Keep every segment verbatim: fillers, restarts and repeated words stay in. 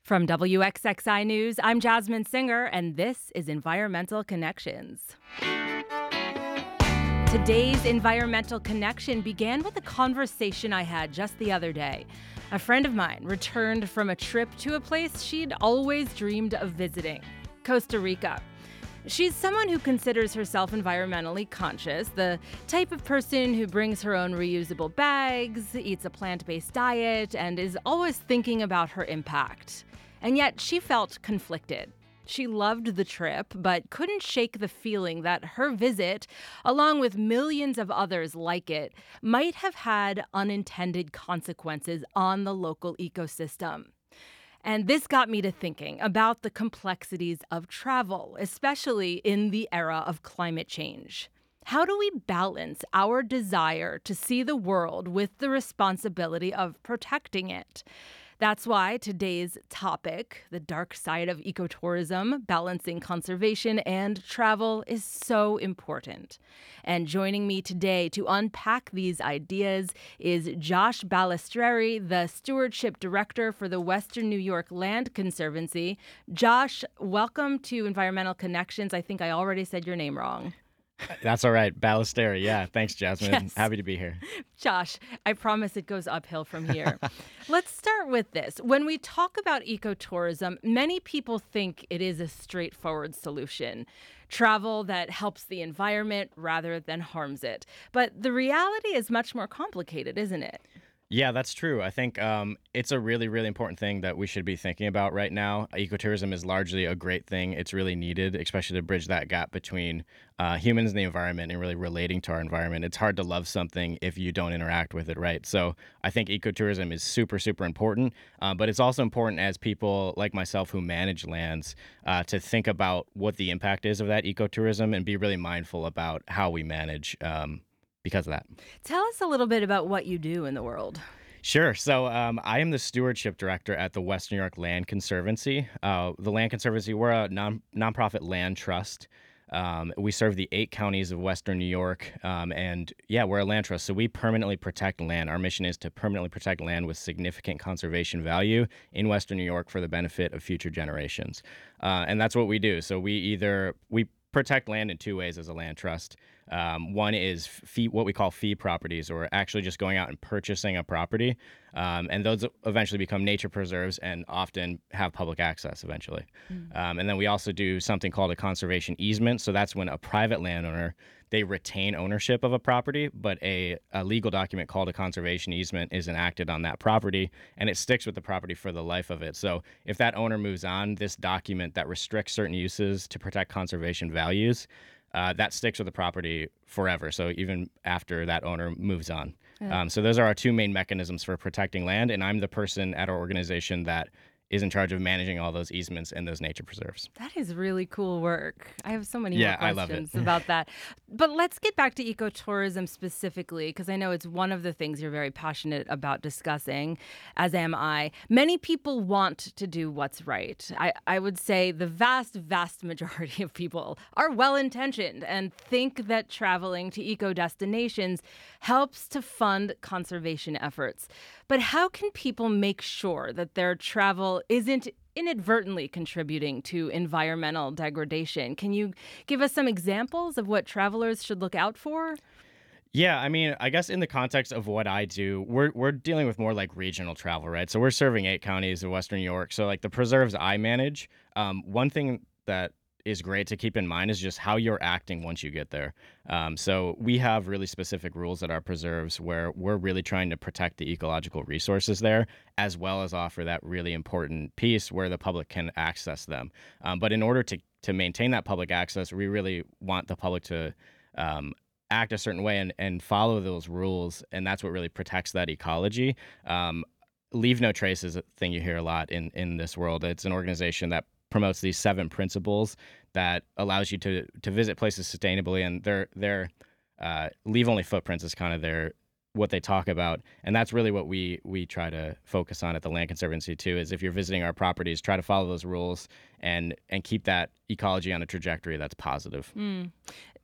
From W X X I News, I'm Jasmine Singer, and this is Environmental Connections. Today's Environmental Connection began with a conversation I had just the other day. A friend of mine returned from a trip to a place she'd always dreamed of visiting, Costa Rica. She's someone who considers herself environmentally conscious, the type of person who brings her own reusable bags, eats a plant-based diet, and is always thinking about her impact. And yet she felt conflicted. She loved the trip, but couldn't shake the feeling that her visit, along with millions of others like it, might have had unintended consequences on the local ecosystem. And this got me to thinking about the complexities of travel, especially in the era of climate change. How do we balance our desire to see the world with the responsibility of protecting it? That's why today's topic, the dark side of ecotourism, balancing conservation and travel, is so important. And joining me today to unpack these ideas is Josh Balistreri, the Stewardship Director for the Western New York Land Conservancy. Josh, welcome to Environmental Connections. I think I already said your name wrong. That's all right. Ballesteri. Yeah. Thanks, Jasmine. Yes. Happy to be here. Josh, I promise it goes uphill from here. Let's start with this. When we talk about ecotourism, many people think it is a straightforward solution. Travel that helps the environment rather than harms it. But the reality is much more complicated, isn't it? Yeah, that's true. I think um, it's a really, really important thing that we should be thinking about right now. Ecotourism is largely a great thing. It's really needed, especially to bridge that gap between uh, humans and the environment and really relating to our environment. It's hard to love something if you don't interact with it, right? So I think ecotourism is super, super important. Uh, but it's also important as people like myself who manage lands uh, to think about what the impact is of that ecotourism and be really mindful about how we manage um because of that. Tell us a little bit about what you do in the world. Sure. So um, I am the stewardship director at the Western New York Land Conservancy. Uh, the Land Conservancy, we're a non nonprofit land trust. Um, we serve the eight counties of Western New York. Um, and yeah, we're a land trust. So we permanently protect land. Our mission is to permanently protect land with significant conservation value in Western New York for the benefit of future generations. Uh, and that's what we do. So we either, we protect land in two ways as a land trust. Um, one is fee, what we call fee properties, or actually just going out and purchasing a property. Um, and those eventually become nature preserves and often have public access eventually. Mm. Um, and then we also do something called a conservation easement. So that's when a private landowner, they retain ownership of a property, but a, a legal document called a conservation easement is enacted on that property, and it sticks with the property for the life of it. So if that owner moves on, this document that restricts certain uses to protect conservation values, Uh, that sticks with the property forever. So even after that owner moves on. Yeah. Um, so those are our two main mechanisms for protecting land. And I'm the person at our organization that is in charge of managing all those easements and those nature preserves. That is really cool work. I have so many yeah, more questions about that. But let's get back to ecotourism specifically, because I know it's one of the things you're very passionate about discussing, as am I. Many people want to do what's right. I, I would say the vast, vast majority of people are well-intentioned and think that traveling to eco destinations helps to fund conservation efforts. But how can people make sure that their travel isn't inadvertently contributing to environmental degradation? Can you give us some examples of what travelers should look out for? Yeah, I mean, I guess in the context of what I do, we're we're dealing with more like regional travel, right? So we're serving eight counties of Western New York. So like the preserves I manage, um, one thing that is great to keep in mind is just how you're acting once you get there. Um, so we have really specific rules at our preserves where we're really trying to protect the ecological resources there, as well as offer that really important piece where the public can access them. Um, but in order to, to maintain that public access, we really want the public to um, act a certain way and, and follow those rules. And that's what really protects that ecology. Um, Leave No Trace is a thing you hear a lot in, in this world. It's an organization that promotes these seven principles that allows you to to visit places sustainably, and their their uh, leave only footprints is kind of their what they talk about, and that's really what we we try to focus on at the Land Conservancy too. Is if you're visiting our properties, try to follow those rules and and keep that ecology on a trajectory that's positive. Mm.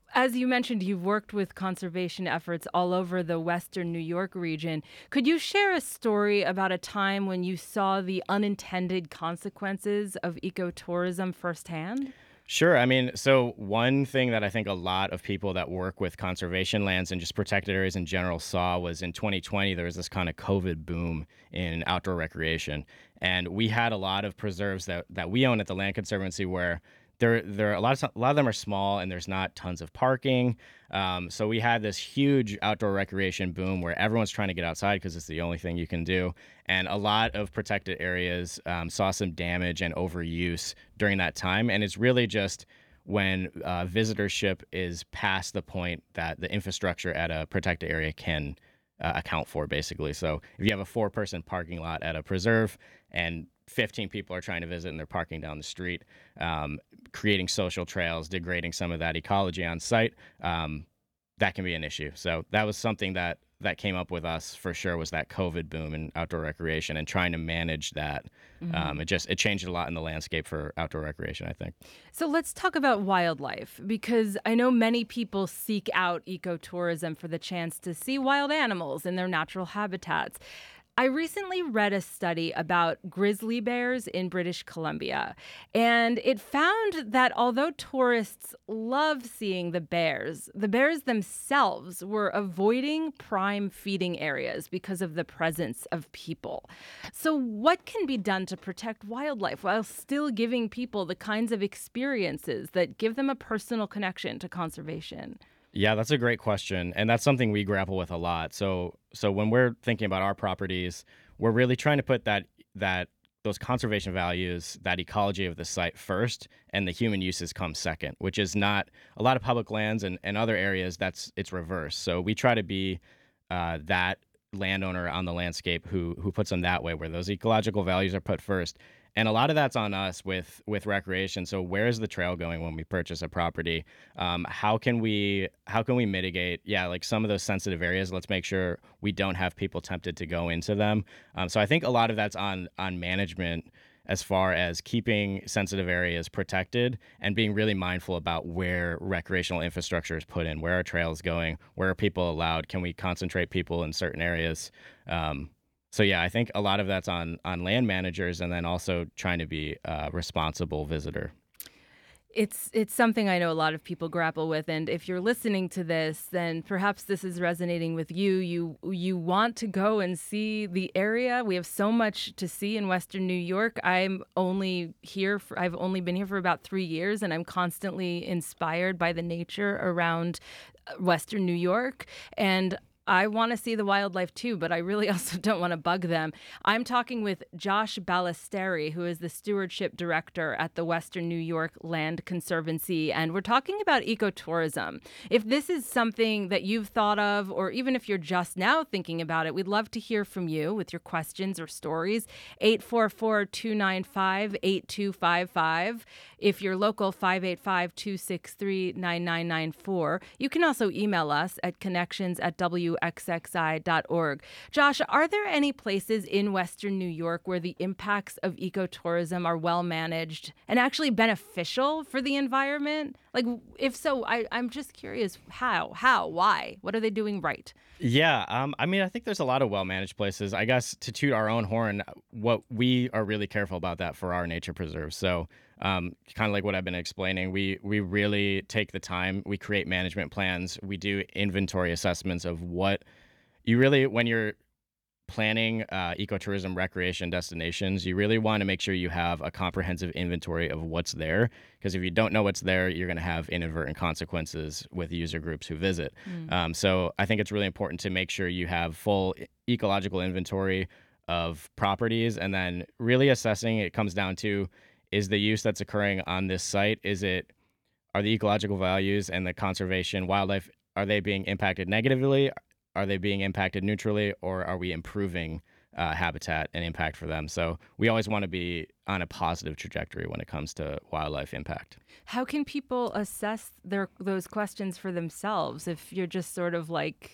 As you mentioned, you've worked with conservation efforts all over the Western New York region. Could you share a story about a time when you saw the unintended consequences of ecotourism firsthand? Sure. I mean, so one thing that I think a lot of people that work with conservation lands and just protected areas in general saw was in twenty twenty, there was this kind of COVID boom in outdoor recreation. And we had a lot of preserves that, that we own at the Land Conservancy where there, there a lot of a lot of them are small and there's not tons of parking. Um, so we had this huge outdoor recreation boom where everyone's trying to get outside because it's the only thing you can do. And a lot of protected areas um, saw some damage and overuse during that time. And it's really just when uh, visitorship is past the point that the infrastructure at a protected area can uh, account for, basically. So if you have a four person parking lot at a preserve and fifteen people are trying to visit and they're parking down the street, um, creating social trails, degrading some of that ecology on site, um, that can be an issue. So that was something that that came up with us for sure, was that COVID boom in outdoor recreation and trying to manage that. Mhm. Um, it just it changed a lot in the landscape for outdoor recreation, I think. So let's talk about wildlife because I know many people seek out ecotourism for the chance to see wild animals in their natural habitats. I recently read a study about grizzly bears in British Columbia, and it found that although tourists love seeing the bears, the bears themselves were avoiding prime feeding areas because of the presence of people. So, what can be done to protect wildlife while still giving people the kinds of experiences that give them a personal connection to conservation? Yeah, that's a great question, and that's something we grapple with a lot. So, so when we're thinking about our properties, we're really trying to put that that those conservation values, that ecology of the site first, and the human uses come second, which is not a lot of public lands and, and other areas. That's it's reverse. So we try to be uh, that landowner on the landscape who who puts them that way, where those ecological values are put first. And a lot of that's on us with with recreation. So where is the trail going when we purchase a property? Um, how can we how can we mitigate? Yeah, like some of those sensitive areas. Let's make sure we don't have people tempted to go into them. Um, so I think a lot of that's on on management as far as keeping sensitive areas protected and being really mindful about where recreational infrastructure is put in, where are trails going, where are people allowed, can we concentrate people in certain areas? Um, so yeah, I think a lot of that's on on land managers and then also trying to be a responsible visitor. It's it's something I know a lot of people grapple with, and if you're listening to this, then perhaps this is resonating with you. You you want to go and see the area. We have so much to see in Western New York. I'm only here for, I've only been here for about three years, and I'm constantly inspired by the nature around uh, Western New York. And I want to see the wildlife too, but I really also don't want to bug them. I'm talking with Josh Ballesteri, who is the stewardship director at the Western New York Land Conservancy, and we're talking about ecotourism. If this is something that you've thought of, or even if you're just now thinking about it, we'd love to hear from you with your questions or stories. eight four four, two nine five, eight two five five. If you're local, five eight five, two six three, nine nine nine four. You can also email us at connections at w x x i dot org. Josh, are there any places in Western New York where the impacts of ecotourism are well managed and actually beneficial for the environment? Like, if so, I, I'm just curious how, how, why? What are they doing right? Yeah, um, I mean, I think there's a lot of well-managed places. I guess to toot our own horn, what we are really careful about that for our nature preserves. So, um, kind of like what I've been explaining, we we really take the time. We create management plans. We do inventory assessments of what you really, when you're planning uh, ecotourism recreation destinations, you really want to make sure you have a comprehensive inventory of what's there. Because if you don't know what's there, you're going to have inadvertent consequences with user groups who visit. Mm. Um, so I think it's really important to make sure you have full e- ecological inventory of properties, and then really assessing. It comes down to, is the use that's occurring on this site, is it, are the ecological values and the conservation wildlife, are they being impacted negatively? Are they being impacted neutrally, or are we improving uh, habitat and impact for them? So we always want to be on a positive trajectory when it comes to wildlife impact. How can people assess their those questions for themselves if you're just sort of like,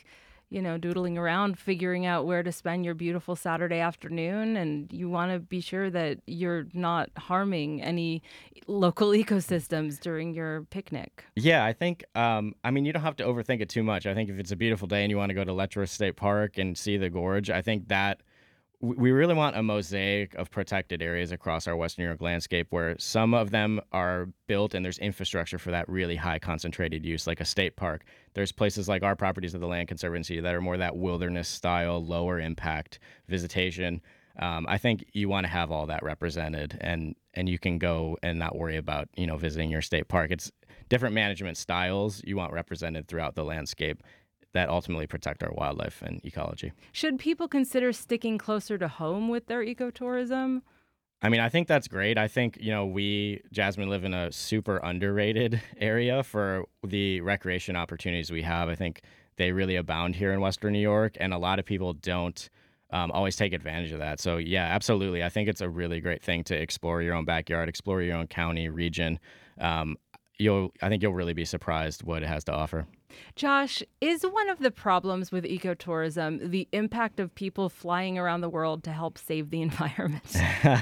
you know, doodling around, figuring out where to spend your beautiful Saturday afternoon. And you want to be sure that you're not harming any local ecosystems during your picnic. Yeah, I think, um, I mean, you don't have to overthink it too much. I think if it's a beautiful day and you want to go to Letchworth State Park and see the gorge, I think that w- we really want a mosaic of protected areas across our Western New York landscape where some of them are built and there's infrastructure for that really high concentrated use, like a state park. There's places like our properties of the Land Conservancy that are more that wilderness style, lower impact visitation. Um, I think you want to have all that represented, and and you can go and not worry about you know visiting your state park. It's different management styles you want represented throughout the landscape that ultimately protect our wildlife and ecology. Should people consider sticking closer to home with their ecotourism? I mean, I think that's great. I think, you know, we, Jasmine, live in a super underrated area for the recreation opportunities we have. I think they really abound here in Western New York, and a lot of people don't um, always take advantage of that. So, yeah, absolutely. I think it's a really great thing to explore your own backyard, explore your own county, region. Um, you'll, I think you'll really be surprised what it has to offer. Josh, is one of the problems with ecotourism the impact of people flying around the world to help save the environment?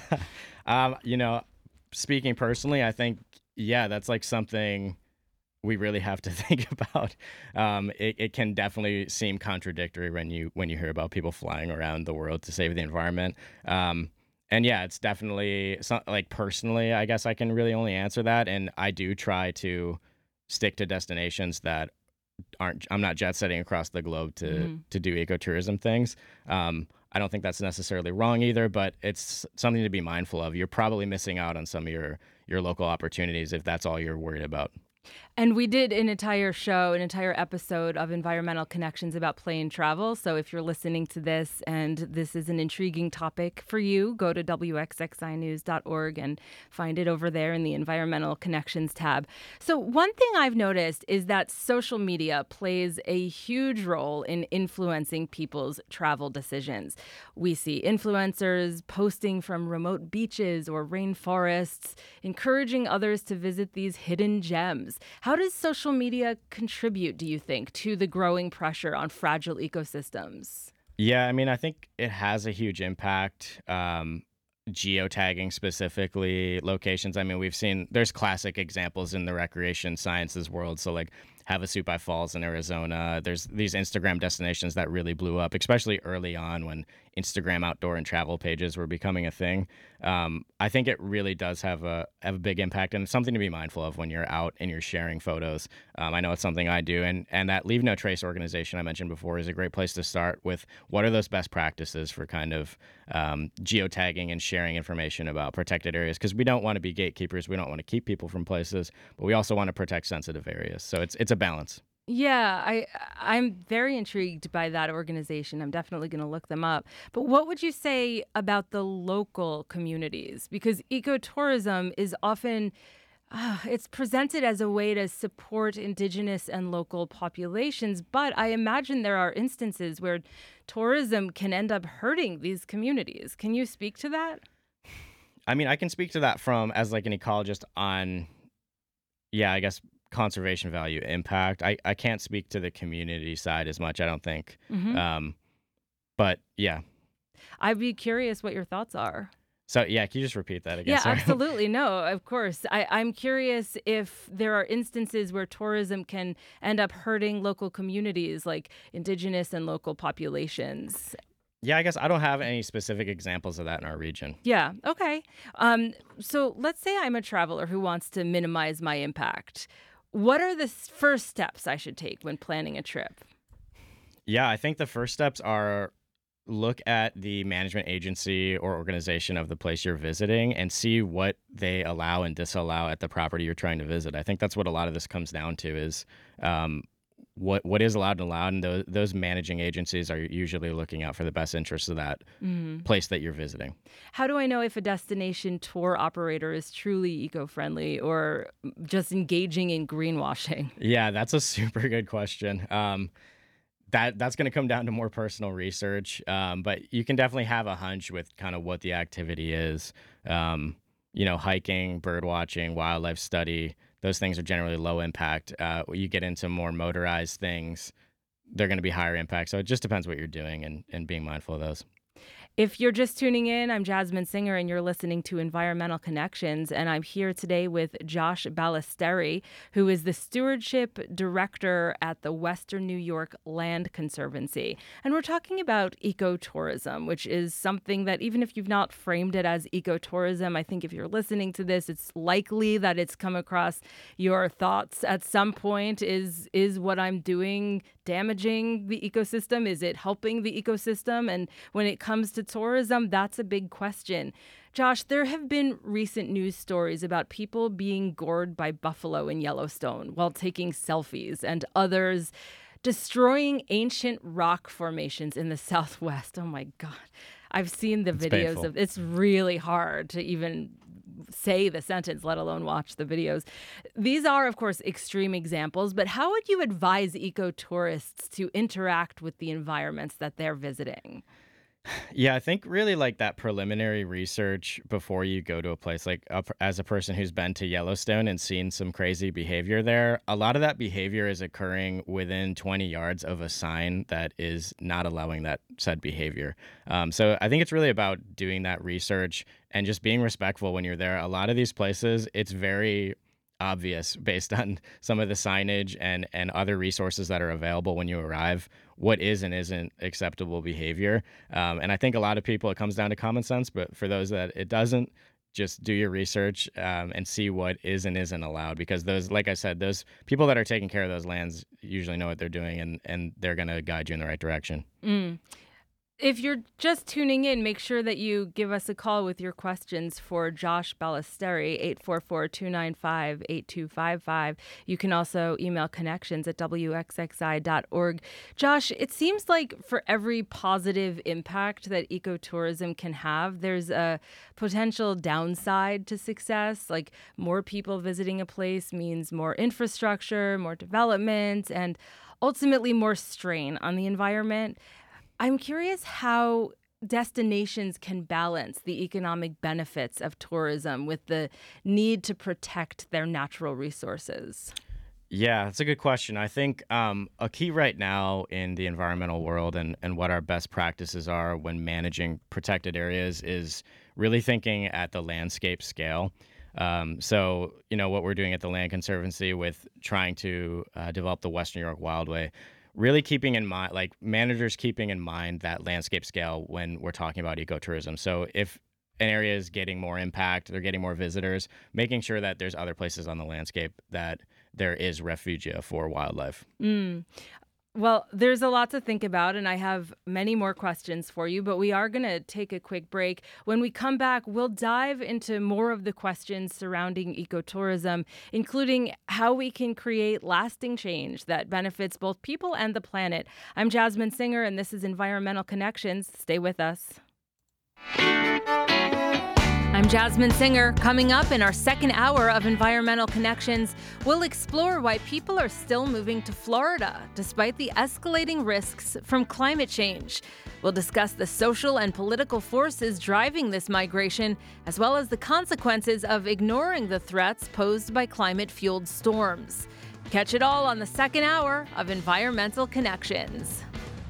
um, you know, speaking personally, I think, yeah, that's like something we really have to think about. Um, it, it can definitely seem contradictory when you when you hear about people flying around the world to save the environment. Um, and yeah, it's definitely some, like personally, I guess I can really only answer that. And I do try to stick to destinations that aren't I'm not jet setting across the globe to Mhm. to do ecotourism things. Um, I don't think that's necessarily wrong either, but it's something to be mindful of. You're probably missing out on some of your your local opportunities if that's all you're worried about. And we did an entire show, an entire episode of Environmental Connections about plane travel. So if you're listening to this and this is an intriguing topic for you, go to W X X I news dot org and find it over there in the Environmental Connections tab. So one thing I've noticed is that social media plays a huge role in influencing people's travel decisions. We see influencers posting from remote beaches or rainforests, encouraging others to visit these hidden gems. How does social media contribute, do you think, to the growing pressure on fragile ecosystems? Yeah, I mean, I think it has a huge impact. Um, geotagging specifically locations. I mean, we've seen there's classic examples in the recreation sciences world. So like Havasupai Falls in Arizona. There's these Instagram destinations that really blew up, especially early on when Instagram outdoor and travel pages were becoming a thing. Um, I think it really does have a have a big impact, and it's something to be mindful of when you're out and you're sharing photos. Um, I know it's something I do, and and that Leave No Trace organization I mentioned before is a great place to start with. What are those best practices for kind of um, geotagging and sharing information about protected areas? Because we don't want to be gatekeepers, we don't want to keep people from places, but we also want to protect sensitive areas. So it's it's a balance. Yeah, I I'm very intrigued by that organization. I'm definitely going to look them up. But what would you say about the local communities? Because ecotourism is often uh, it's presented as a way to support indigenous and local populations, but I imagine there are instances where tourism can end up hurting these communities. Can you speak to that? I mean, I can speak to that from as like an ecologist on, yeah, I guess conservation value impact. I, I can't speak to the community side as much, I don't think. Hmm. Um, but yeah. I'd be curious what your thoughts are. So yeah, can you just repeat that again? Yeah, Sorry. absolutely. No, of course. I, I'm curious if there are instances where tourism can end up hurting local communities like indigenous and local populations. Yeah, I guess I don't have any specific examples of that in our region. Yeah, okay. Um, so let's say I'm a traveler who wants to minimize my impact. What are the s- first steps I should take when planning a trip? Yeah, I think the first steps are look at the management agency or organization of the place you're visiting and see what they allow and disallow at the property you're trying to visit. I think that's what a lot of this comes down to is um, what what is allowed and allowed, and those, those managing agencies are usually looking out for the best interests of that Mhm. place that you're visiting. How do I know if a destination tour operator is truly eco-friendly or just engaging in greenwashing? Yeah, that's a super good question. Um, that that's going to come down to more personal research, um, but you can definitely have a hunch with kind of what the activity is. Um, you know, hiking, bird watching, wildlife study. Those things are generally low impact. Uh, you get into more motorized things. they're going to be higher impact. So it just depends what you're doing and, and being mindful of those. If you're just tuning in, I'm Jasmine Singer, and you're listening to Environmental Connections. And I'm here today with Josh Ballesteri, who is the Stewardship Director at the Western New York Land Conservancy. And we're talking about ecotourism, which is something that even if you've not framed it as ecotourism, I think if you're listening to this, it's likely that it's come across your thoughts at some point. Is, is what I'm doing damaging the ecosystem? Is it helping the ecosystem? And when it comes to tourism, that's a big question. Josh, there have been recent news stories about people being gored by buffalo in Yellowstone while taking selfies, and others destroying ancient rock formations in the Southwest. Oh my God. I've seen the It's videos painful. of it's really hard to even say the sentence, let alone watch the videos. These are, of course, extreme examples, but how would you advise ecotourists to interact with the environments that they're visiting? Yeah, I think really like that preliminary research before you go to a place like a, as a person who's been to Yellowstone and seen some crazy behavior there, a lot of that behavior is occurring within twenty yards of a sign that is not allowing that said behavior. Um, so I think it's really about doing that research and just being respectful when you're there. A lot of these places, it's very obvious based on some of the signage and and other resources that are available when you arrive what is and isn't acceptable behavior. Um, and I think a lot of people, it comes down to common sense, but for those that it doesn't, just do your research um, and see what is and isn't allowed, because those, like I said, those people that are taking care of those lands usually know what they're doing, and and they're going to guide you in the right direction. Mm. If you're just tuning in, make sure that you give us a call with your questions for Josh Ballesteri, eight four four, two nine five, eight two five five. You can also email connections at w x x i dot org. Josh, it seems like for every positive impact that ecotourism can have, there's a potential downside to success. Like more people visiting a place means more infrastructure, more development, and ultimately more strain on the environment. I'm curious how destinations can balance the economic benefits of tourism with the need to protect their natural resources. Yeah, that's a good question. I think um, a key right now in the environmental world, and, and what our best practices are when managing protected areas, is really thinking at the landscape scale. Um, so, you know, what we're doing at the Land Conservancy with trying to uh, develop the Western New York Wildway, really keeping in mind, like managers keeping in mind that landscape scale when we're talking about ecotourism. So if an area is getting more impact, they're getting more visitors, making sure that there's other places on the landscape that there is refugia for wildlife. Mm. Well, there's a lot to think about, and I have many more questions for you, but we are going to take a quick break. When we come back, we'll dive into more of the questions surrounding ecotourism, including how we can create lasting change that benefits both people and the planet. I'm Jasmine Singer, and this is Environmental Connections. Stay with us. I'm Jasmine Singer. Coming up in our second hour of Environmental Connections, we'll explore why people are still moving to Florida despite the escalating risks from climate change. We'll discuss the social and political forces driving this migration, as well as the consequences of ignoring the threats posed by climate-fueled storms. Catch it all on the second hour of Environmental Connections.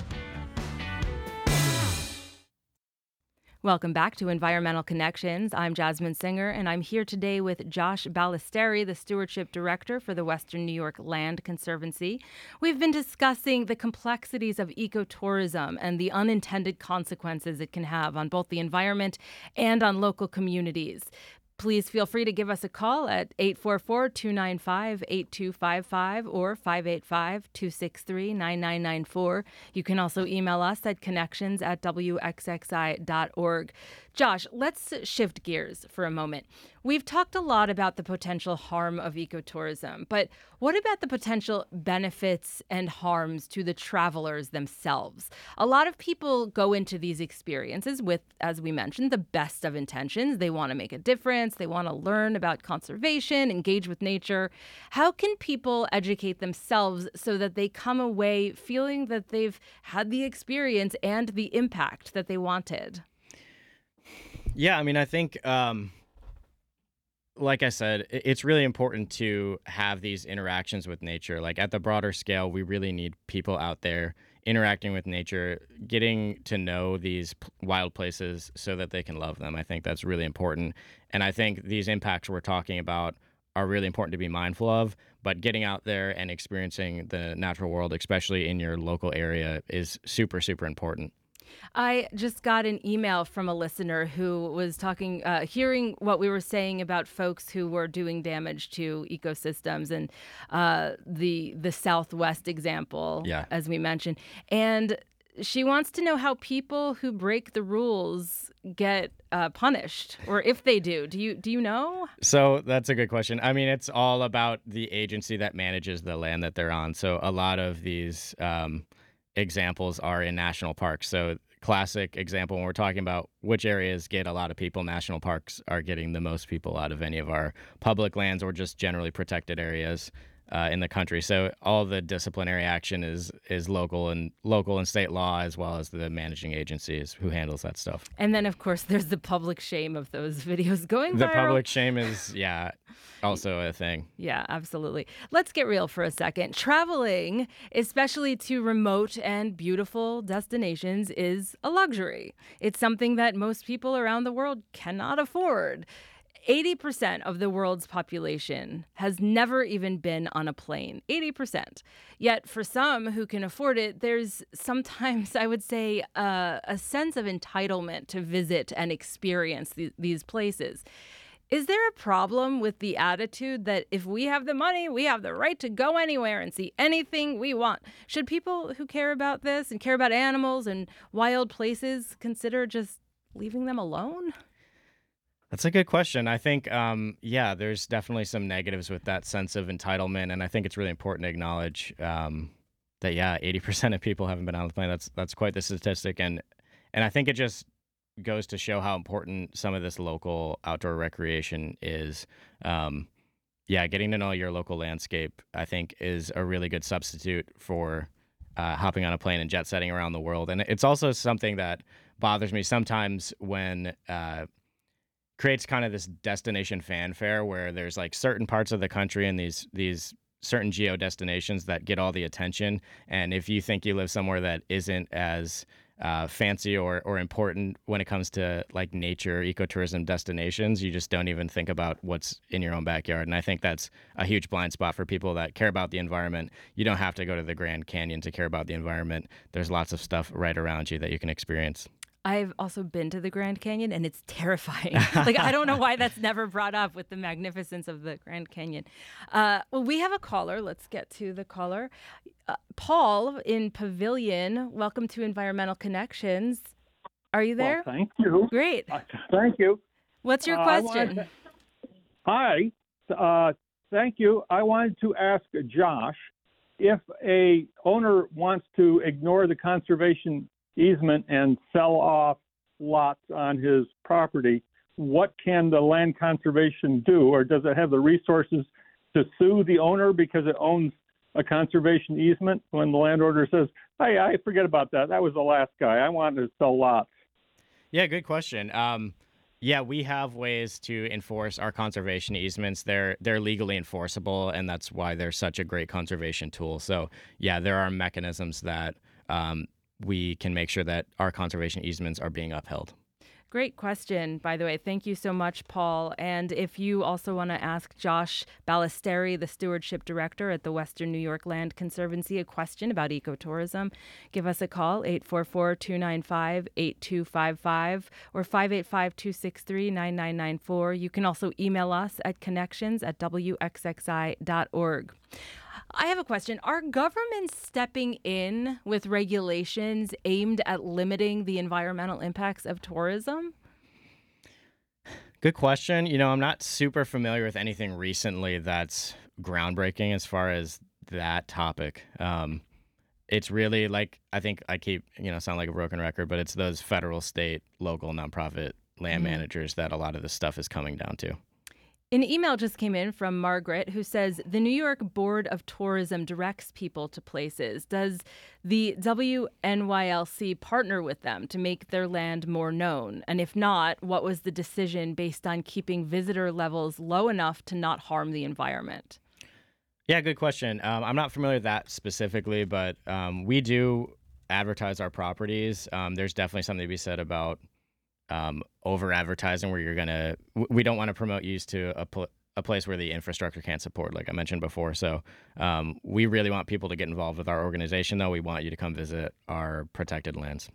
Welcome back to Environmental Connections. I'm Jasmine Singer, and I'm here today with Josh Ballesteri, the Stewardship Director for the Western New York Land Conservancy. We've been discussing the complexities of ecotourism and the unintended consequences it can have on both the environment and on local communities. Please feel free to give us a call at eight four four, two nine five, eight two five five or five eight five, two six three, nine nine nine four. You can also email us at connections at w x x i dot org. Josh, let's shift gears for a moment. We've talked a lot about the potential harm of ecotourism, but what about the potential benefits and harms to the travelers themselves? A lot of people go into these experiences with, as we mentioned, the best of intentions. They want to make a difference. They want to learn about conservation, engage with nature. How can people educate themselves so that they come away feeling that they've had the experience and the impact that they wanted? Yeah, I mean, I think um, like I said, i- it's really important to have these interactions with nature. Like at the broader scale, we really need people out there interacting with nature, getting to know these p- wild places so that they can love them. I think that's really important. And I think these impacts we're talking about are really important to be mindful of. But getting out there and experiencing the natural world, especially in your local area, is super, super important. I just got an email from a listener who was talking, uh, hearing what we were saying about folks who were doing damage to ecosystems and uh, the the Southwest example, Yeah. as we mentioned, and she wants to know how people who break the rules get uh, punished, or if they do. Do you do you know? So that's a good question. I mean, it's all about the agency that manages the land that they're on. So a lot of these um, examples are in national parks. So classic example when we're talking about which areas get a lot of people, national parks are getting the most people out of any of our public lands or just generally protected areas uh, in the country. So all the disciplinary action is is local and local and state law as well as the managing agencies who handles that stuff. And then, of course, there's the public shame of those videos going The viral. public shame is, yeah, also a thing. Yeah, absolutely. Let's get real for a second. Traveling, especially to remote and beautiful destinations, is a luxury. It's something that most people around the world cannot afford. eighty percent of the world's population has never even been on a plane. eighty percent. Yet for some who can afford it, there's sometimes, I would say, uh, a sense of entitlement to visit and experience th- these places. Is there a problem with the attitude that if we have the money, we have the right to go anywhere and see anything we want? Should people who care about this and care about animals and wild places consider just leaving them alone? That's a good question. I think, um, yeah, there's definitely some negatives with that sense of entitlement, and I think it's really important to acknowledge um, that, yeah, eighty percent of people haven't been on the plane. That's that's quite the statistic, and and I think it just goes to show how important some of this local outdoor recreation is. Um, yeah, getting to know your local landscape, I think, is a really good substitute for uh, hopping on a plane and jet setting around the world, and it's also something that bothers me sometimes when. Uh, creates kind of this destination fanfare where there's like certain parts of the country and these these certain geo destinations that get all the attention. And if you think you live somewhere that isn't as uh, fancy or or important when it comes to like nature ecotourism destinations, you just don't even think about what's in your own backyard. And I think that's a huge blind spot for people that care about the environment. You don't have to go to the Grand Canyon to care about the environment. There's lots of stuff right around you that you can experience. I've also been to the Grand Canyon, and it's terrifying. Like, I don't know why that's never brought up with the magnificence of the Grand Canyon. Uh, well, we have a caller. Let's get to the caller. Uh, Paul in Pavilion, welcome to Environmental Connections. Are you Well, there? thank you. Great. Uh, Thank you. What's your Uh, I wanted question? to- Hi. Uh, thank you. I wanted to ask Josh if a owner wants to ignore the conservation easement and sell off lots on his property, what can the land conservation do, or does it have the resources to sue the owner because it owns a conservation easement when the landowner says, hey, I forget about that. That was the last guy. I wanted to sell lots. Yeah, good question. Um, yeah, we have ways to enforce our conservation easements. They're they're legally enforceable, and that's why they're such a great conservation tool. So, yeah, there are mechanisms that um, we can make sure that our conservation easements are being upheld. Great question, by the way. Thank you so much, Paul. And if you also want to ask Josh Ballesteri, the stewardship director at the Western New York Land Conservancy, a question about ecotourism, give us a call, eight four four, two nine five, eight two five five or five eight five, two six three, nine nine nine four. You can also email us at connections at w x x i dot org. I have a question. Are governments stepping in with regulations aimed at limiting the environmental impacts of tourism? Good question. You know, I'm not super familiar with anything recently that's groundbreaking as far as that topic. Um, it's really like, I think I keep, you know, sound like a broken record, but it's those federal, state, local, nonprofit land Mhm. managers that a lot of this stuff is coming down to. An email just came in from Margaret who says the New York Board of Tourism directs people to places. Does the W N Y L C partner with them to make their land more known? And if not, what was the decision based on keeping visitor levels low enough to not harm the environment? Yeah, good question. Um, I'm not familiar with that specifically, but um, we do advertise our properties. Um, there's definitely something to be said about um, over advertising where you're going to, we don't want to promote use to a, pl- a place where the infrastructure can't support, like I mentioned before. So um, we really want people to get involved with our organization, though. We want you to come visit our protected lands.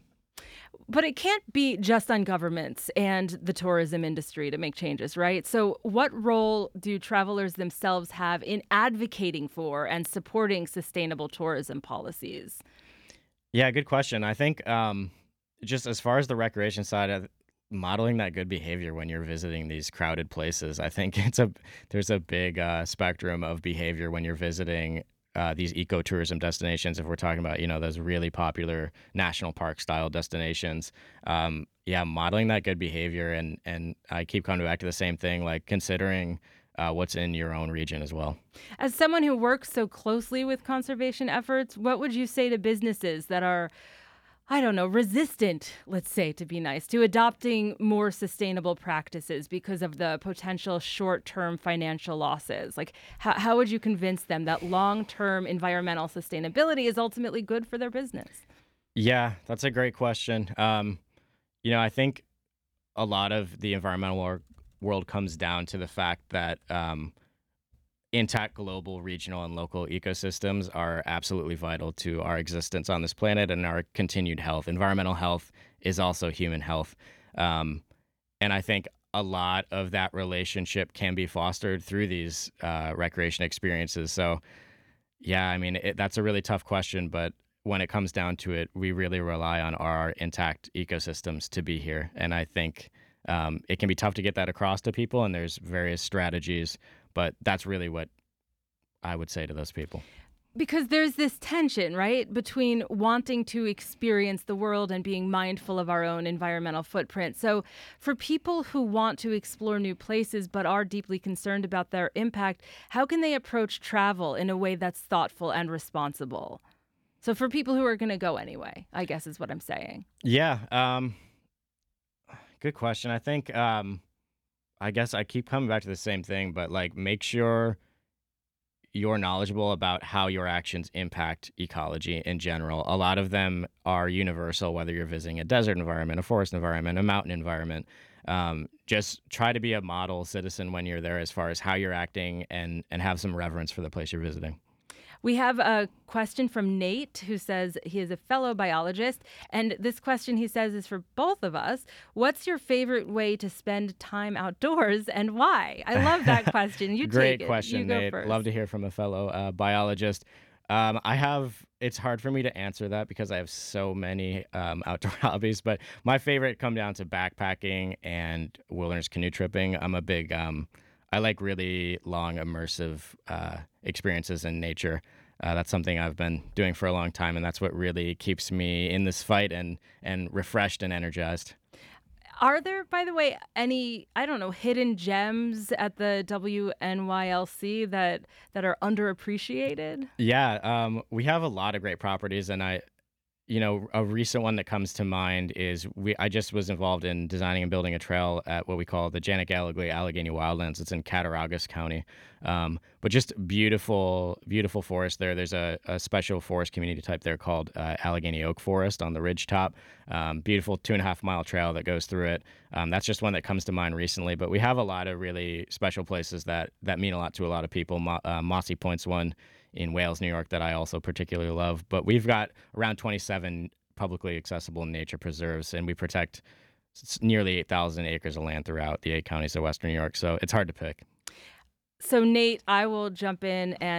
But it can't be just on governments and the tourism industry to make changes, right? So what role do travelers themselves have in advocating for and supporting sustainable tourism policies? Yeah, good question. I think um, just as far as the recreation side, uh, modeling that good behavior when you're visiting these crowded places, I think it's a there's a big uh, spectrum of behavior when you're visiting uh, these ecotourism destinations. If we're talking about, you know, those really popular national park style destinations, um, yeah, modeling that good behavior, and and I keep coming back to the same thing, like considering uh, what's in your own region as well. As someone who works so closely with conservation efforts, what would you say to businesses that are, I don't know, resistant, let's say, to be nice, to adopting more sustainable practices because of the potential short-term financial losses? Like, how, how would you convince them that long-term environmental sustainability is ultimately good for their business? Yeah, that's a great question. Um, you know, I think a lot of the environmental wor- world comes down to the fact that um, intact global, regional, and local ecosystems are absolutely vital to our existence on this planet and our continued health. Environmental health is also human health. Um, and I think a lot of that relationship can be fostered through these uh, recreation experiences. So, yeah, I mean, it, that's a really tough question, but when it comes down to it, we really rely on our intact ecosystems to be here. And I think um, it can be tough to get that across to people, and there's various strategies, but that's really what I would say to those people. Because there's this tension, right, between wanting to experience the world and being mindful of our own environmental footprint. So for people who want to explore new places but are deeply concerned about their impact, how can they approach travel in a way that's thoughtful and responsible? So for people who are going to go anyway, I guess is what I'm saying. Yeah, um, good question. I think, um, I guess I keep coming back to the same thing, but like make sure you're knowledgeable about how your actions impact ecology in general. A lot of them are universal, whether you're visiting a desert environment, a forest environment, a mountain environment. Um, just try to be a model citizen when you're there as far as how you're acting, and, and have some reverence for the place you're visiting. We have a question from Nate, who says he is a fellow biologist. And this question, he says, is for both of us. What's your favorite way to spend time outdoors and why? I love that question. You Great take it. question, You go Nate. first. Love to hear from a fellow uh, biologist. Um, I have, it's hard for me to answer that because I have so many um, outdoor hobbies, but my favorite come down to backpacking and wilderness canoe tripping. I'm a big, um, I like really long, immersive uh, experiences in nature. Uh, that's something I've been doing for a long time, and that's what really keeps me in this fight and and refreshed and energized. Are there, by the way, any, I don't know, hidden gems at the W N Y L C that that are underappreciated? Yeah, um, we have a lot of great properties, and I, you know, a recent one that comes to mind is we. I just was involved in designing and building a trail at what we call the Janik-Allegheny Allegheny Wildlands. It's in Cattaraugus County, um, but just beautiful, beautiful forest there. There's a, a special forest community type there called uh, Allegheny Oak Forest on the ridge top. Um, beautiful two and a half mile trail that goes through it. Um, that's just one that comes to mind recently. But we have a lot of really special places that that mean a lot to a lot of people. Mo- uh, Mossy Point's one in Wales, New York, that I also particularly love. But we've got around twenty-seven publicly accessible nature preserves, and we protect s- nearly eight thousand acres of land throughout the eight counties of Western New York. So it's hard to pick. So, Nate, I will jump in and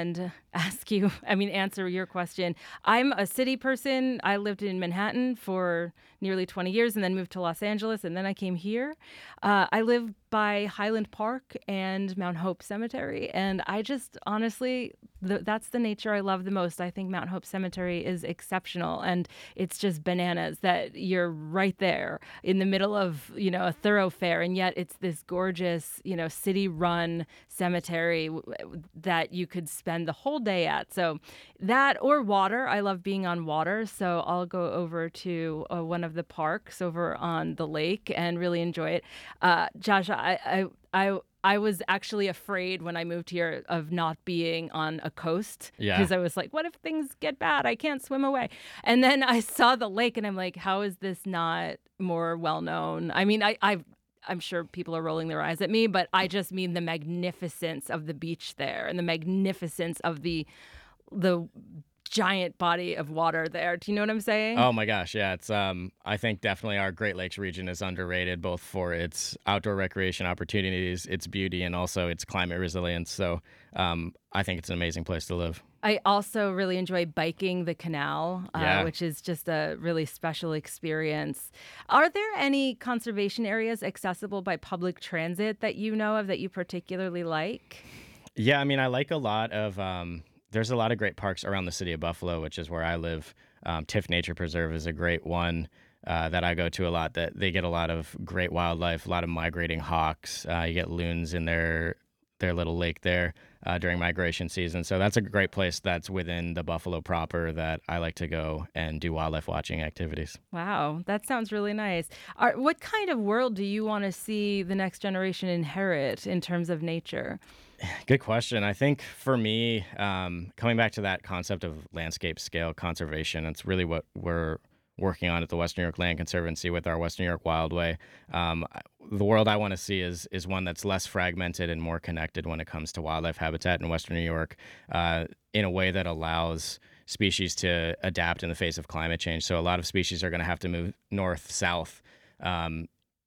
ask you, I mean, answer your question. I'm a city person. I lived in Manhattan for nearly twenty years and then moved to Los Angeles, and then I came here. Uh, I live by Highland Park and Mount Hope Cemetery, and I just honestly, the, that's the nature I love the most. I think Mount Hope Cemetery is exceptional, and it's just bananas that you're right there in the middle of, you know, a thoroughfare, and yet it's this gorgeous, you know, city-run cemetery w- w- that you could spend the whole day at. So that or water. I love being on water, so I'll go over to uh, one of the parks over on the lake and really enjoy it. Uh, Josh, I, I, I, I was actually afraid when I moved here of not being on a coast Yeah. because I was like, what if things get bad? I can't swim away. And then I saw the lake and I'm like, how is this not more well known? I mean, I, I, I'm sure people are rolling their eyes at me, but I just mean the magnificence of the beach there and the magnificence of the the giant body of water there. Do you know what I'm saying? Oh my gosh, yeah. It's um I think definitely our Great Lakes region is underrated both for its outdoor recreation opportunities, its beauty, and also its climate resilience. So um I think it's an amazing place to live. I also really enjoy biking the canal, uh, Yeah. which is just a really special experience. Are there any conservation areas accessible by public transit that you know of that you particularly like? Yeah, I mean I like a lot of um there's a lot of great parks around the city of Buffalo, which is where I live. Um, Tiff Nature Preserve is a great one uh, that I go to a lot. That they get a lot of great wildlife, a lot of migrating hawks. Uh, you get loons in their their little lake there uh, during migration season. So that's a great place that's within the Buffalo proper that I like to go and do wildlife watching activities. Wow, that sounds really nice. Are, what kind of world do you want to see the next generation inherit in terms of nature? Good question. I think for me, um, coming back to that concept of landscape scale conservation, it's really what we're working on at the Western New York Land Conservancy with our Western New York Wildway. Um, the world I want to see is is one that's less fragmented and more connected when it comes to wildlife habitat in Western New York, uh, in a way that allows species to adapt in the face of climate change. So a lot of species are going to have to move north, south, um,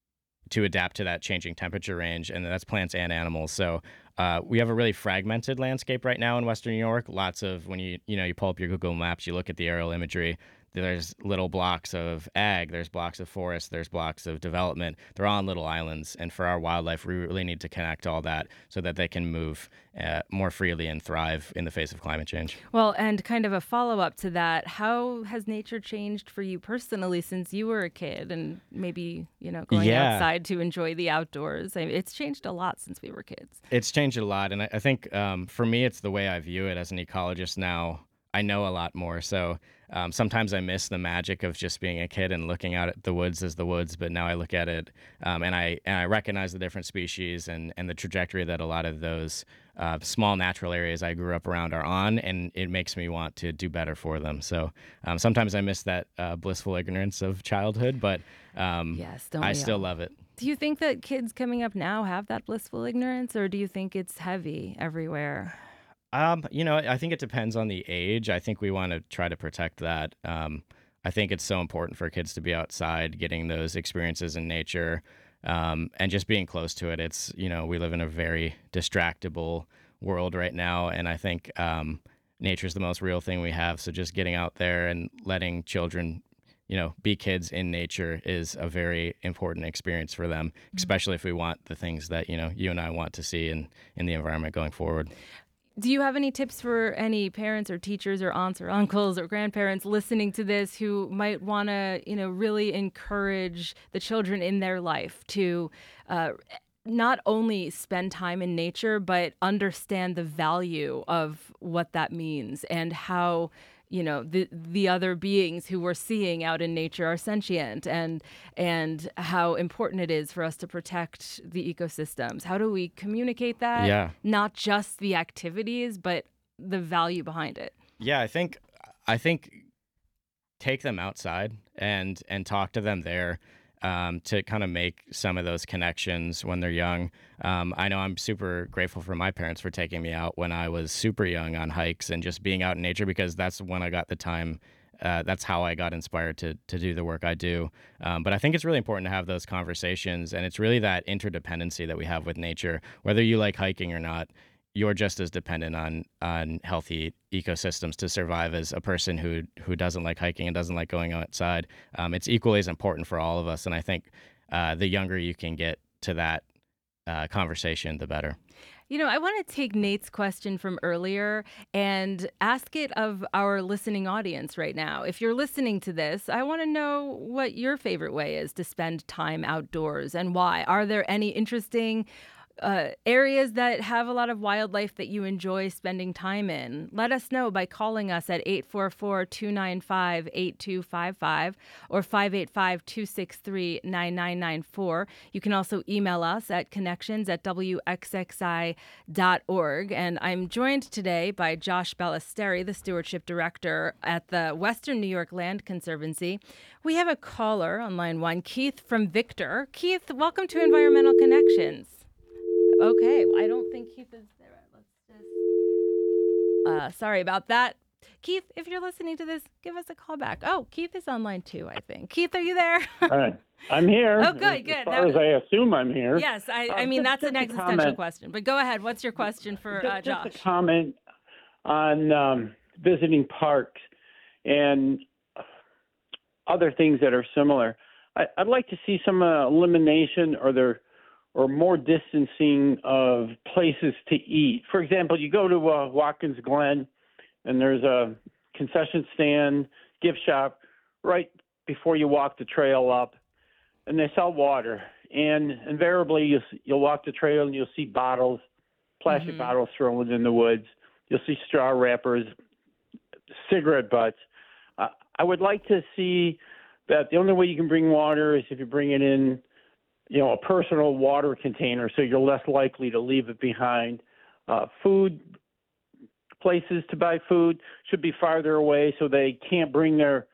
to adapt to that changing temperature range, and that's plants and animals. So uh, we have a really fragmented landscape right now in Western New York. Lots of when you you know you pull up your Google Maps, you look at the aerial imagery. There's little blocks of ag, there's blocks of forest, there's blocks of development. They're all on little islands, and for our wildlife, we really need to connect all that so that they can move uh, more freely and thrive in the face of climate change. Well, and kind of a follow up to that, how has nature changed for you personally since you were a kid and maybe, you know, going Yeah. outside to enjoy the outdoors? I mean, it's changed a lot since we were kids. It's changed a lot, and I, I think um, for me, it's the way I view it as an ecologist now. I know a lot more, so um, sometimes I miss the magic of just being a kid and looking out at the woods as the woods. But now I look at it, um, and I and I recognize the different species and and the trajectory that a lot of those uh, small natural areas I grew up around are on, and it makes me want to do better for them. So um, sometimes I miss that uh, blissful ignorance of childhood, but um, Yes, don't I we still all? love it. Do you think that kids coming up now have that blissful ignorance, or do you think it's heavy everywhere? Um, you know, I think it depends on the age. I think we want to try to protect that. Um, I think it's so important for kids to be outside, getting those experiences in nature, um, and just being close to it. It's, you know, we live in a very distractible world right now, and I think um, nature's the most real thing we have. So just getting out there and letting children, you know, be kids in nature is a very important experience for them, especially if we want the things that, you know, you and I want to see in, in the environment going forward. Do you have any tips for any parents or teachers or aunts or uncles or grandparents listening to this who might want to, you know, really encourage the children in their life to uh, not only spend time in nature, but understand the value of what that means and how, you know, the the other beings who we're seeing out in nature are sentient, and and how important it is for us to protect the ecosystems? How do we communicate that? Yeah. Not just the activities, but the value behind it. Yeah, I think I think take them outside and and talk to them there, um, to kind of make some of those connections when they're young. Um, I know I'm super grateful for my parents for taking me out when I was super young on hikes and just being out in nature, because that's when I got the time. Uh, that's how I got inspired to to do the work I do. Um, but I think it's really important to have those conversations, and it's really that interdependency that we have with nature. Whether you like hiking or not, you're just as dependent on on healthy ecosystems to survive as a person who who doesn't like hiking and doesn't like going outside. Um, it's equally as important for all of us, and I think uh, the younger you can get to that uh, conversation, the better. You know, I want to take Nate's question from earlier and ask it of our listening audience right now. If you're listening to this, I want to know what your favorite way is to spend time outdoors and why. Are there any interesting uh, areas that have a lot of wildlife that you enjoy spending time in? Let us know by calling us at eight four four, two nine five, eight two five five or five eight five, two six three, nine nine nine four. You can also email us at connections at w x x i dot org. And I'm joined today by Josh Ballesteri, the Stewardship Director at the Western New York Land Conservancy. We have a caller on line one, Keith from Victor. Keith, welcome to Environmental Connections. Okay, I don't think Keith is there. Let's just, uh, sorry about that. Keith, if you're listening to this, give us a call back. Oh, Keith is online too, I think. Keith, are you there? Hi, I'm here. Oh, good, good. As far as I assume I'm here. Yes, I, Uh, I mean, just- that's just an a existential comment. question. But go ahead. What's your question for Just, uh, Josh? just a comment on um, visiting parks and other things that are similar. I, I'd like to see some uh, elimination or there or more distancing of places to eat. For example, you go to uh, Watkins Glen, and there's a concession stand, gift shop right before you walk the trail up, and they sell water. And invariably, you, you'll walk the trail and you'll see bottles, plastic Mm-hmm. bottles thrown in the woods. You'll see straw wrappers, cigarette butts. Uh, I would like to see that the only way you can bring water is if you bring it in, you know, a personal water container, so you're less likely to leave it behind. Uh, food places to buy food should be farther away, so they can't bring their,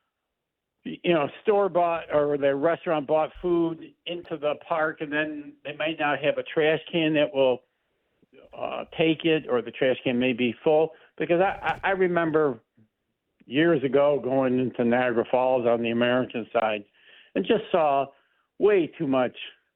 you know, store-bought or their restaurant-bought food into the park, and then they might not have a trash can that will uh, take it, or the trash can may be full. Because I, I I remember years ago going into Niagara Falls on the American side and just saw way too much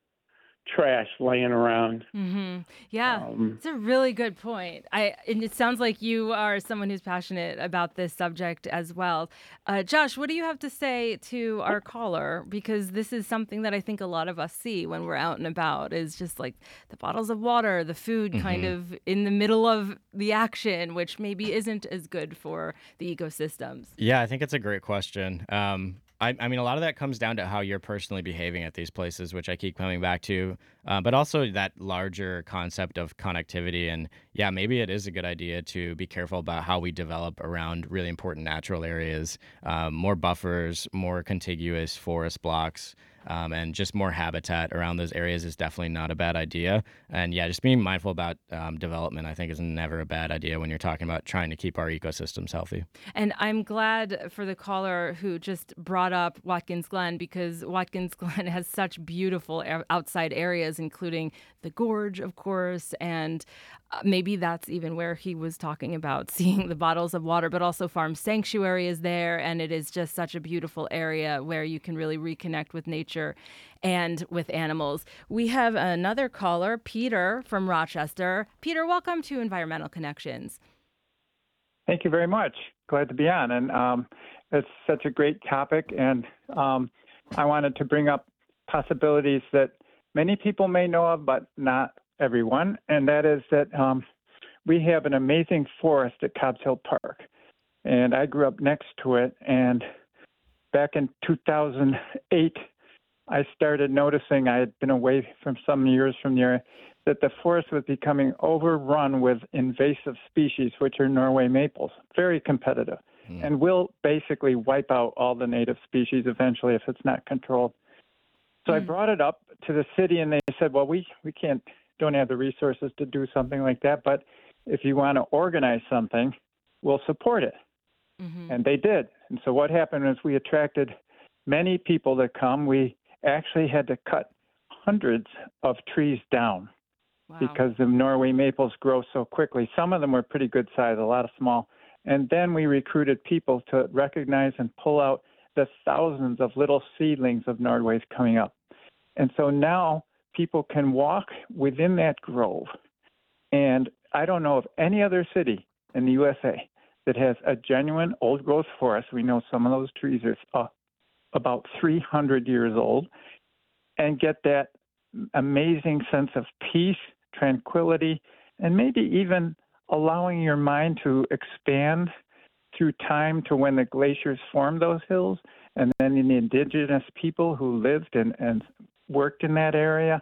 trash laying around. Mm-hmm. Yeah, Um, it's a really good point. I and it sounds like you are someone who's passionate about this subject as well. Uh, Josh, what do you have to say to our caller? Because this is something that I think a lot of us see when we're out and about is just like the bottles of water, the food Mm-hmm. kind of in the middle of the action, which maybe isn't as good for the ecosystems. Yeah, I think it's a great question. Um, I, I mean, a lot of that comes down to how you're personally behaving at these places, which I keep coming back to, uh, but also that larger concept of connectivity. And yeah, maybe it is a good idea to be careful about how we develop around really important natural areas, um, more buffers, more contiguous forest blocks. Um, and just more habitat around those areas is definitely not a bad idea. And yeah, just being mindful about um, development, I think, is never a bad idea when you're talking about trying to keep our ecosystems healthy. And I'm glad for the caller who just brought up Watkins Glen, because Watkins Glen has such beautiful a- outside areas, including the gorge, of course, and uh, maybe that's even where he was talking about seeing the bottles of water, but also Farm Sanctuary is there, and it is just such a beautiful area where you can really reconnect with nature and with animals. We have another caller, Peter from Rochester. Peter, welcome to Environmental Connections. Thank you very much. Glad to be on. And um, it's such a great topic. And um, I wanted to bring up possibilities that many people may know of, but not everyone. And that is that um, we have an amazing forest at Cobbs Hill Park. And I grew up next to it. And back in two thousand eight, I started noticing, I had been away from some years from the area, that the forest was becoming overrun with invasive species, which are Norway maples, very competitive, Mm. and will basically wipe out all the native species eventually if it's not controlled. So I Mm. brought it up to the city, and they said, well, we, we can't, don't have the resources to do something like that, but if you want to organize something, we'll support it. Mm-hmm. And they did. And so what happened is we attracted many people to come. We actually had to cut hundreds of trees down Wow. because the Norway maples grow so quickly. Some of them were pretty good size, a lot of small. And then we recruited people to recognize and pull out the thousands of little seedlings of Norways coming up. And so now people can walk within that grove and I don't know of any other city in the U S A that has a genuine old-growth forest. We know some of those trees are uh, about three hundred years old, and get that amazing sense of peace, tranquility, and maybe even allowing your mind to expand through time to when the glaciers formed those hills, and then in the indigenous people who lived and, and worked in that area,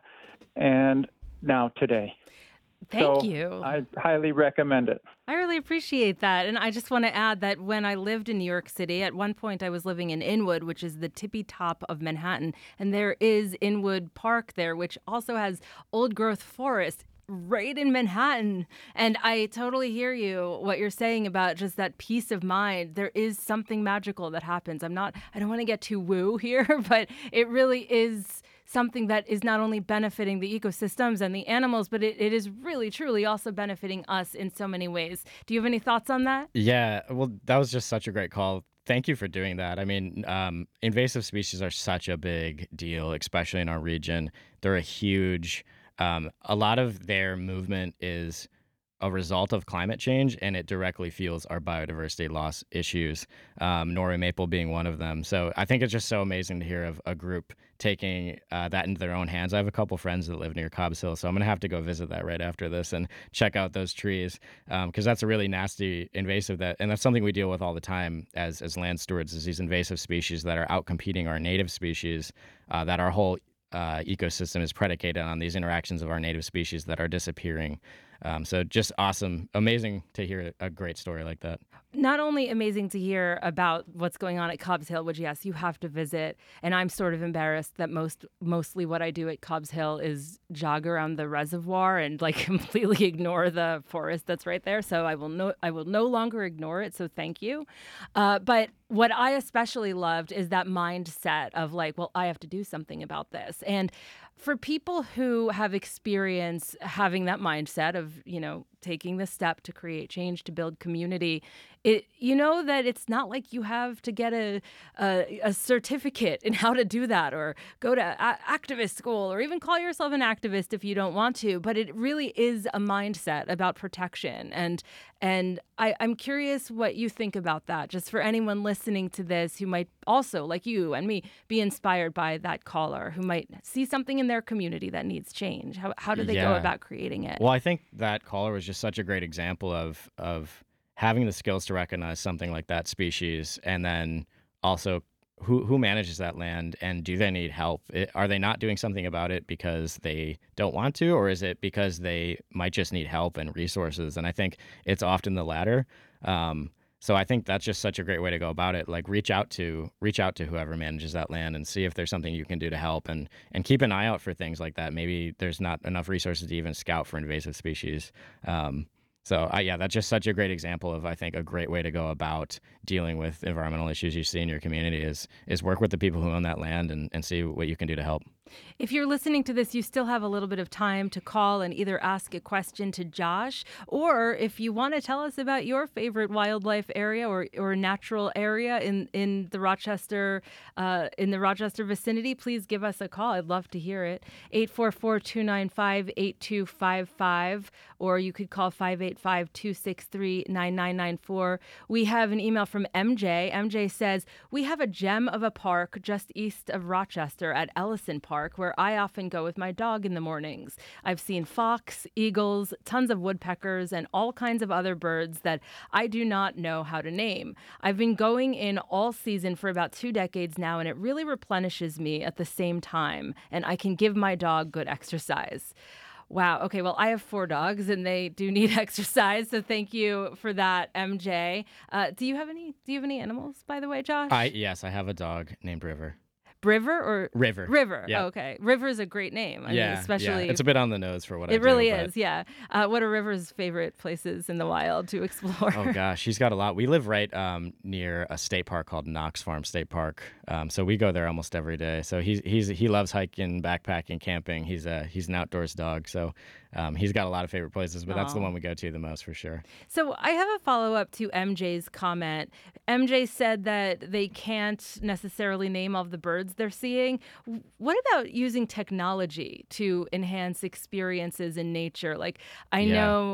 and now today. Thank so you. I highly recommend it. I really appreciate that. And I just want to add that when I lived in New York City, at one point I was living in Inwood, which is the tippy top of Manhattan. And there is Inwood Park there, which also has old growth forest right in Manhattan. And I totally hear you, what you're saying about just that peace of mind. There is something magical that happens. I'm not, I don't want to get too woo here, but it really is something that is not only benefiting the ecosystems and the animals, but it, it is really, truly also benefiting us in so many ways. Do you have any thoughts on that? Yeah, well, that was just such a great call. Thank you for doing that. I mean, um, invasive species are such a big deal, especially in our region. They're a huge, um, a lot of their movement is a result of climate change, and it directly fuels our biodiversity loss issues, um, Norway maple being one of them. So I think it's just so amazing to hear of a group taking uh, that into their own hands. I have a couple friends that live near Cobbs Hill, so I'm going to have to go visit that right after this and check out those trees, because um, that's a really nasty invasive, that, and that's something we deal with all the time as, as land stewards, is these invasive species that are outcompeting our native species, uh, that our whole uh, ecosystem is predicated on these interactions of our native species that are disappearing. Um, so just awesome, amazing to hear a great story like that. Not only amazing to hear about what's going on at Cobbs Hill, which, yes, you have to visit. And I'm sort of embarrassed that most mostly what I do at Cobbs Hill is jog around the reservoir and like completely ignore the forest that's right there. So I will no, I will no longer ignore it. So thank you. Uh, but what I especially loved is that mindset of like, well, I have to do something about this. And for people who have experience having that mindset of, you know, taking the step to create change, to build community, it, you know that it's not like you have to get a, a, a certificate in how to do that, or go to a- activist school, or even call yourself an activist if you don't want to. But it really is a mindset about protection. And and I, I'm curious what you think about that, just for anyone listening to this who might also, like you and me, be inspired by that caller, who might see something in their community that needs change. How, how do they Yeah. go about creating it? Well, I think that caller was just such a great example of of having the skills to recognize something like that species, and then also who who manages that land, and do they need help? It, are they not doing something about it because they don't want to, or is it because they might just need help and resources? And I think it's often the latter. Um, so I think that's just such a great way to go about it. Like reach out to reach out to whoever manages that land and see if there's something you can do to help, and and keep an eye out for things like that. Maybe there's not enough resources to even scout for invasive species. Um, So, uh, yeah, that's just such a great example of, I think, a great way to go about dealing with environmental issues you see in your community is is work with the people who own that land and, and see what you can do to help. If you're listening to this, you still have a little bit of time to call and either ask a question to Josh, or if you want to tell us about your favorite wildlife area or, or natural area in, in the Rochester uh, in the Rochester vicinity, please give us a call. I'd love to hear it. eight four four, two nine five, eight two five five, or you could call five eight five, two six three, nine nine nine four. We have an email from M J. M J says, we have a gem of a park just east of Rochester at Ellison Park, where I often go with my dog in the mornings. I've seen fox, eagles, tons of woodpeckers, and all kinds of other birds that I do not know how to name. I've been going in all season for about two decades now, and it really replenishes me at the same time, and I can give my dog good exercise. Wow. Okay. Well, I have four dogs and they do need exercise. So thank you for that, M J. Uh, do you have any, do you have any animals, by the way, Josh? I Yes, I have a dog named River. River or River. River. Yeah. Oh, okay. River is a great name. I yeah, mean, especially yeah. It's a bit on the nose for what I it do. really but- is. Yeah. Uh, what are River's favorite places in the wild to explore? Oh gosh, he's got a lot. We live right um, near a state park called Knox Farm State Park, um, so we go there almost every day. So he's he's he loves hiking, backpacking, camping. He's a he's an outdoors dog, so um, he's got a lot of favorite places. But that's the Aw. one we go to the most for sure. So I have a follow up to M J's comment. M J said that they can't necessarily name all of the birds they're seeing. W- What about using technology to enhance experiences in nature? Like, I Yeah. know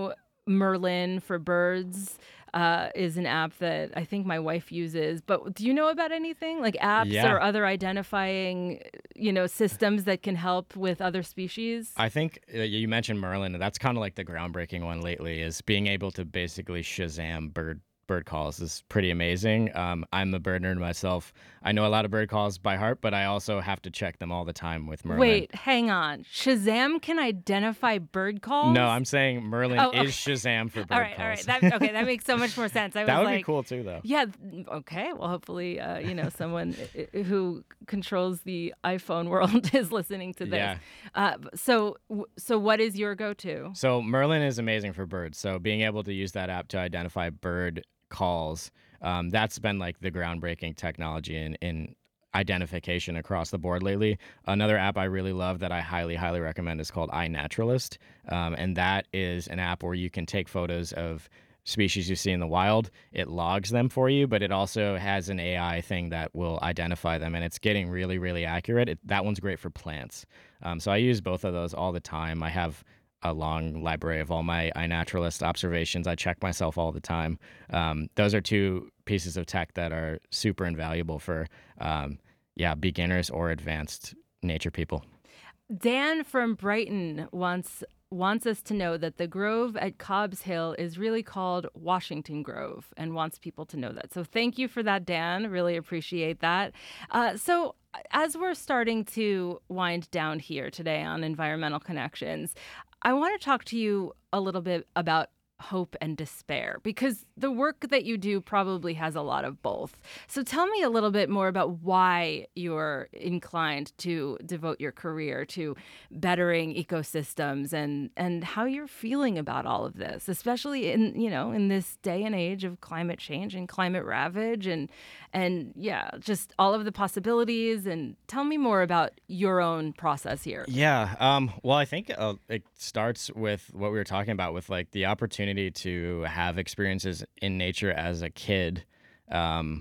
Merlin for birds uh, is an app that I think my wife uses. But do you know about anything like apps Yeah. or other identifying, you know, systems that can help with other species? I think uh, you mentioned Merlin, and that's kind of like the groundbreaking one lately, is being able to basically Shazam bird bird calls is pretty amazing. Um, I'm a bird nerd myself. I know a lot of bird calls by heart, but I also have to check them all the time with Merlin. Wait, hang on. Shazam can identify bird calls? No, I'm saying Merlin Oh, okay. is Shazam for bird all right, calls. all right. That, okay, that makes so much more sense. I was that would like, be cool too, though. Yeah. Okay. Well, hopefully, uh, you know, someone i- i- who controls the iPhone world is listening to this. Yeah. Uh, so, w- so what is your go-to? So Merlin is amazing for birds. So being able to use that app to identify bird calls, um, that's been like the groundbreaking technology in, in identification across the board lately. Another app I really love that I highly, highly recommend is called iNaturalist. Um, and that is an app where you can take photos of species you see in the wild. It logs them for you, but it also has an A I thing that will identify them, and it's getting really, really accurate. It, that one's great for plants. Um, so I use both of those all the time. I have a long library of all my iNaturalist observations. I check myself all the time. Um, those are two pieces of tech that are super invaluable for, um, yeah, beginners or advanced nature people. Dan from Brighton wants wants us to know that the grove at Cobb's Hill is really called Washington Grove and wants people to know that. So thank you for that, Dan. Really appreciate that. Uh, so as we're starting to wind down here today on Environmental Connections, I want to talk to you a little bit about hope and despair, because the work that you do probably has a lot of both. So tell me a little bit more about why you're inclined to devote your career to bettering ecosystems and and how you're feeling about all of this, especially in, you know, in this day and age of climate change and climate ravage and and yeah, just all of the possibilities. And tell me more about your own process here. Yeah. Um, well, I think uh, it starts with what we were talking about, with like the opportunity to have experiences in nature as a kid. Um,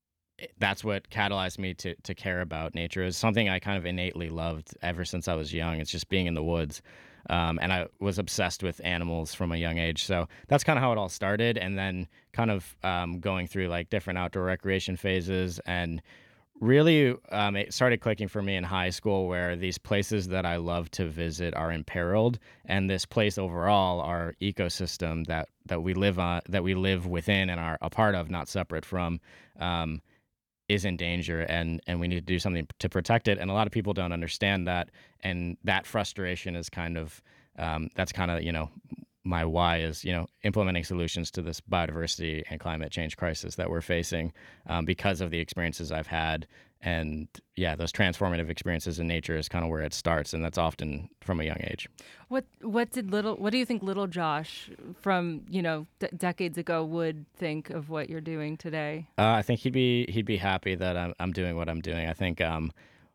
that's what catalyzed me to to care about nature. It's something I kind of innately loved ever since I was young. It's just being in the woods. Um, and I was obsessed with animals from a young age. So that's kind of how it all started. And then kind of um, going through like different outdoor recreation phases, and really um, it started clicking for me in high school, where these places that I love to visit are imperiled, and this place overall, our ecosystem that that we live on, that we live within and are a part of, not separate from, um, is in danger, and and we need to do something to protect it. And a lot of people don't understand that, and that frustration is kind of um, that's kind of, you know, my why is, you know, implementing solutions to this biodiversity and climate change crisis that we're facing, um, because of the experiences I've had. And yeah, those transformative experiences in nature is kind of where it starts, and that's often from a young age. What what did little what do you think little Josh from, you know, d- decades ago would think of what you're doing today? Uh, I think he'd be he'd be happy that I'm I'm doing what I'm doing. I think um,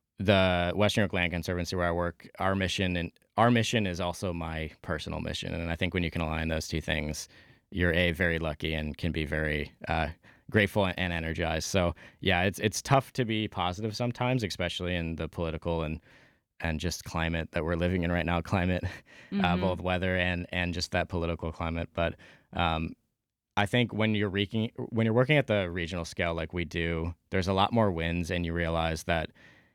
the Western New York Land Conservancy, where I work, our mission and our mission is also my personal mission, and I think when you can align those two things, you're a very lucky and can be very uh, grateful and energized. So yeah, it's it's tough to be positive sometimes, especially in the political and and just climate that we're living in right now. Climate, uh, Mhm. both weather and and just that political climate. But um, I think when you're reeking, when you're working at the regional scale like we do, there's a lot more wins, and you realize that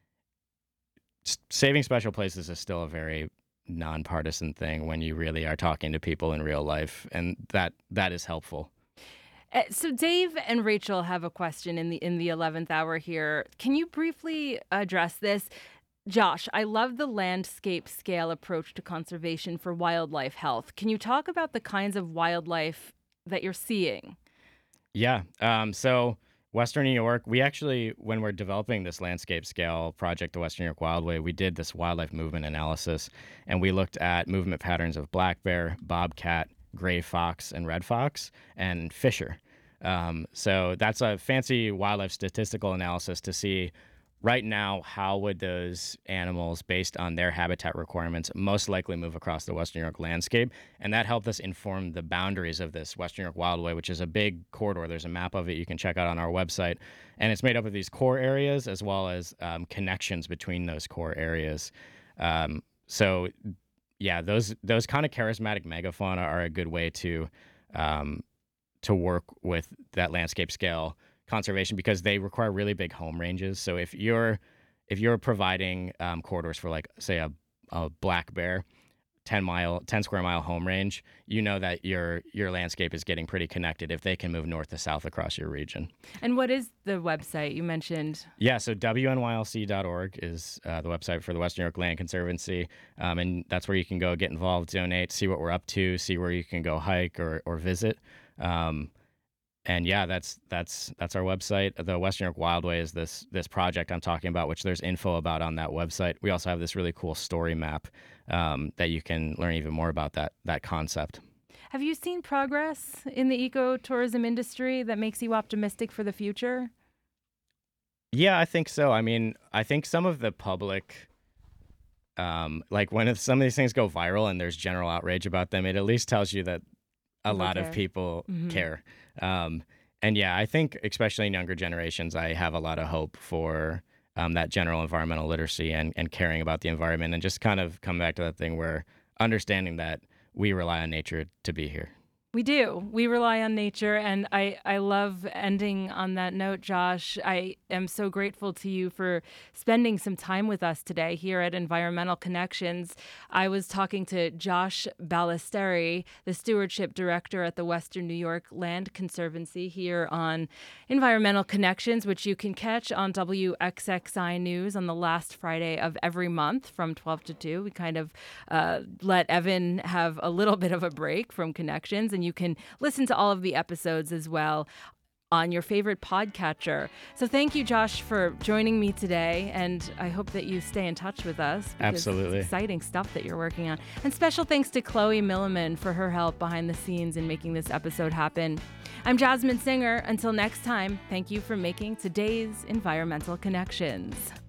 s- saving special places is still a very nonpartisan thing when you really are talking to people in real life, and that that is helpful. Uh, So Dave and Rachel have a question in the in the eleventh hour here. Can you briefly address this? Josh, I love the landscape scale approach to conservation for wildlife health. Can you talk about the kinds of wildlife that you're seeing? Yeah. Um, so Western New York, we actually, when we're developing this landscape scale project, the Western New York Wildway, we did this wildlife movement analysis, and we looked at movement patterns of black bear, bobcat, gray fox, and red fox, and fisher. Um, so that's a fancy wildlife statistical analysis to see right now how would those animals, based on their habitat requirements, most likely move across the Western New York landscape. And that helped us inform the boundaries of this Western New York Wildway, which is a big corridor. There's a map of it you can check out on our website. And it's made up of these core areas as well as um, connections between those core areas. Um, so yeah, those those kind of charismatic megafauna are a good way to um, to work with that landscape scale conservation because they require really big home ranges. So if you're if you're providing um, corridors for like say a, a black bear, ten mile, ten square mile home range, you know that your your landscape is getting pretty connected if they can move north to south across your region. And what is the website you mentioned? Yeah, so W N Y L C dot org is uh, the website for the Western New York Land Conservancy, um, and that's where you can go get involved, donate, see what we're up to, see where you can go hike or or visit. Um, and yeah, that's that's that's our website. The Western New York Wildway is this this project I'm talking about, which there's info about on that website. We also have this really cool story map um, that you can learn even more about that that concept. Have you seen progress in the ecotourism industry that makes you optimistic for the future? Yeah, I think so. I mean, I think some of the public, um, like when if some of these things go viral and there's general outrage about them, it at least tells you that a People lot care. of people Mhm. care. Um, and yeah, I think especially in younger generations, I have a lot of hope for um, that general environmental literacy and, and caring about the environment and just kind of come back to that thing where understanding that we rely on nature to be here. We do. We rely on nature, and I, I love ending on that note, Josh. I am so grateful to you for spending some time with us today here at Environmental Connections. I was talking to Josh Ballesteri, the Stewardship Director at the Western New York Land Conservancy, here on Environmental Connections, which you can catch on W X X I News on the last Friday of every month from twelve to two. We kind of uh, let Evan have a little bit of a break from Connections, and you can listen to all of the episodes as well on your favorite podcatcher. So thank you, Josh, for joining me today, and I hope that you stay in touch with us. because Absolutely. It's exciting stuff that you're working on. And special thanks to Chloe Milliman for her help behind the scenes in making this episode happen. I'm Jasmine Singer. Until next time, thank you for making today's Environmental Connections.